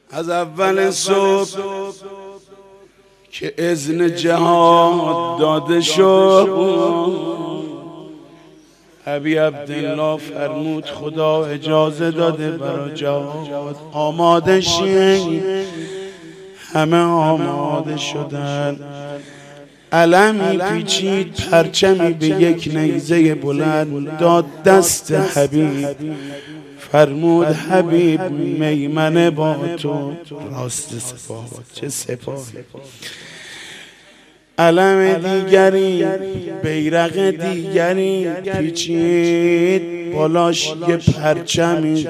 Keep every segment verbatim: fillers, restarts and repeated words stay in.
از اول صبح که اذن جهاد داده شد، ابی عبدالله فرمود خدا اجازه داده برای جهاد آماده شین. همه آماده شدن، علمی پیچید، پرچمی به یک نیزه بلند داد دست حبیب. فرمود حبیب میمنه با تو، راست سپاه چه سپاه. علم دیگری بیرق دیگری پیچید، بالاش یه پرچمی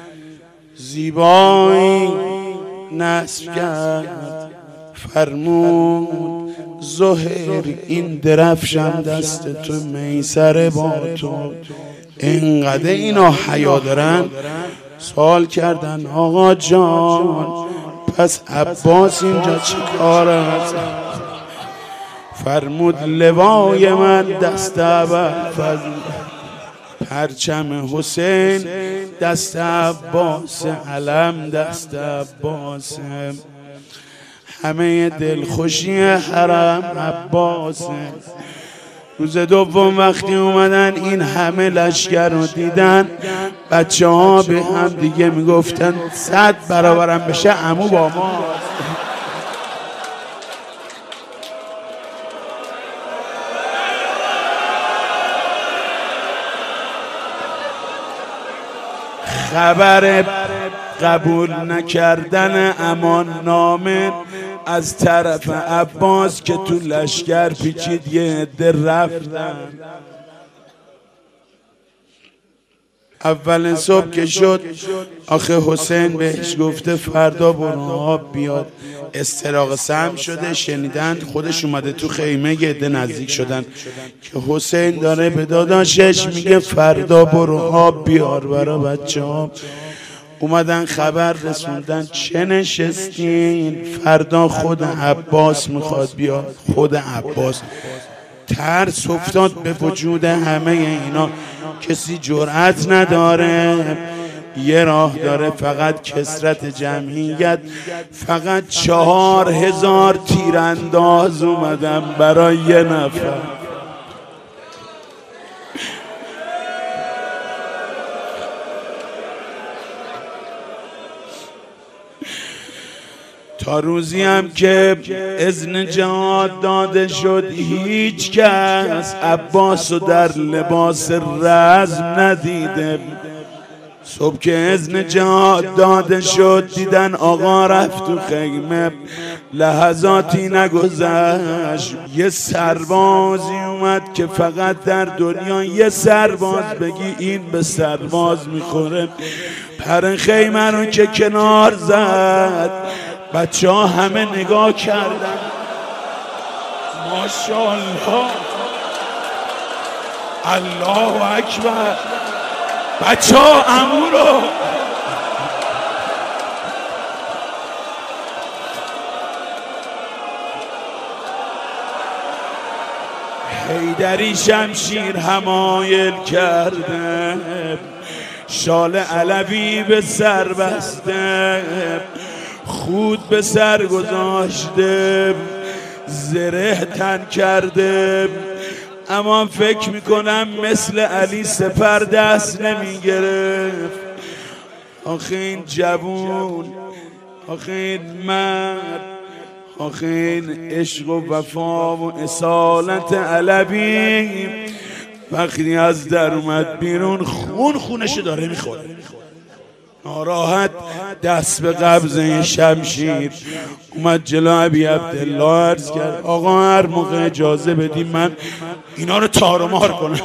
زیبایی نصب کرد. فرمود زهر این درفشم دست تو، میسره با تو. اینقدر اینا حیا دارن، سوال کردن آقا جان پس عباس اینجا چی کار است؟ فرمود لوای من دست ابوالفضل، پرچم حسین دست عباس، علم دست عباس، همه دلخوشی حرم عباسه. روز دوم وقتی اومدن این همه لشکر رو دیدن، بچه ها به هم دیگه میگفتن صد برابرم بشه عمو با ما. خبر قبول نکردن امان نامه از طرف عباس که تو لشکر پیچید، یه عده رفتن. اول صبح که شد، آخه حسین بهش گفته فردا برو آب بیاد. استراق سهم شده، شنیدن خودش اومده تو خیمه، یه عده نزدیک شدن که حسین داره به داداشش میگه فردا برو آب بیار برا بچه ها. اومدن خبر رسوندن چه نشستین؟ فردا خود عباس میخواد بیاد. خود عباس. ترس افتاد به وجود همه اینا، کسی جرأت نداره، یه راه داره فقط کثرت جمعیت. فقط چهار هزار تیرانداز اومدن برای یه نفر. تا روزی هم که اذن جهاد داده شد، هیچ کس عباس رو در لباس رزم ندیده. صبح که اذن جهاد داده شد، دیدن آقا رفت تو خیمه. لحظاتی نگذشت، یه سربازی اومد که فقط در دنیا یه سرباز بگی این به سرباز میخوره. پر خیمه رو که کنار زد، بچه ها همه نگاه کردن. ماشاءالله، الله اکبر. بچه ها عمو رو حیدری شمشیر حمایل کرده، شال علوی به سر بسته، خود به سر گذاشته، زره تن کرده. اما فکر میکنم مثل علی سپر دست نمیگرفت. آخه این جوون، آخه این مرد، آخه این عشق و وفا و اصالت علوی، وقتی از در اومد بیرون خون خونش داره میخوره. ناراحت دست به قبضه شمشیر اومد جلو ابی عبدالله، عرض کرد آقا هر موقع اجازه بدی من اینا رو تار و مار کنم.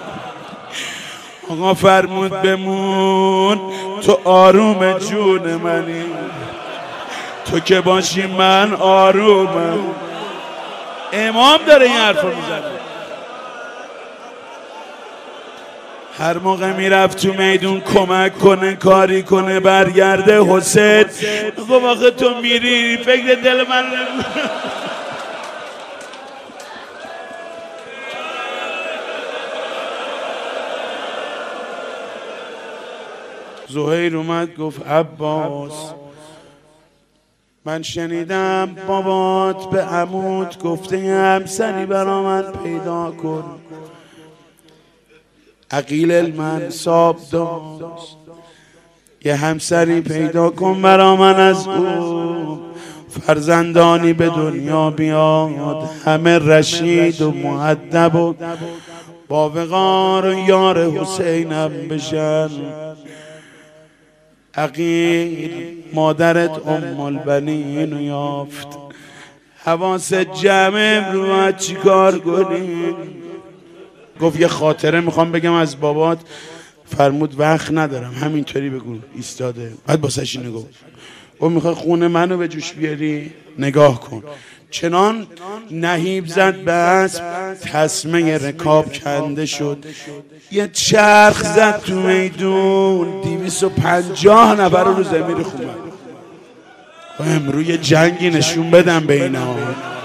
آقا فرمود بمون، تو آروم جون منی، تو که باشی من آرومم. امام داره این حرف رو میزنه. هر موقع میرفت تو میدون کمک کنه، کاری کنه، برگرده حسین گفت آخه تو میری فکر دل من نمیکنه. زهیر اومد گفت عباس من شنیدم بابات به عمود گفته همسری برا من پیدا کن. عقیل المنصاب داشت یه همسری پیدا کن برا من از او، فرزندانی به دنیا بیاد، همه رشید و مؤدب و با وقار و یار حسینم بشن. عقیل مادرت ام البنین رو یافت، حواس جمع امروز چی کار کنیم؟ گفت یه خاطره میخوام بگم از بابات. فرمود وقت ندارم، همینطوری بگو. ایستاده بعد باسش اینو گفت گفت میخوای خونه منو به جوش بیاری؟ نگاه کن. چنان نهیب زد به اسب، تسمه رکاب کنده شد، یه چرخ زد تو میدون، دیویس و پنجاه نفر رو زمین خومد. امروز یه جنگی نشون بدم به اینا.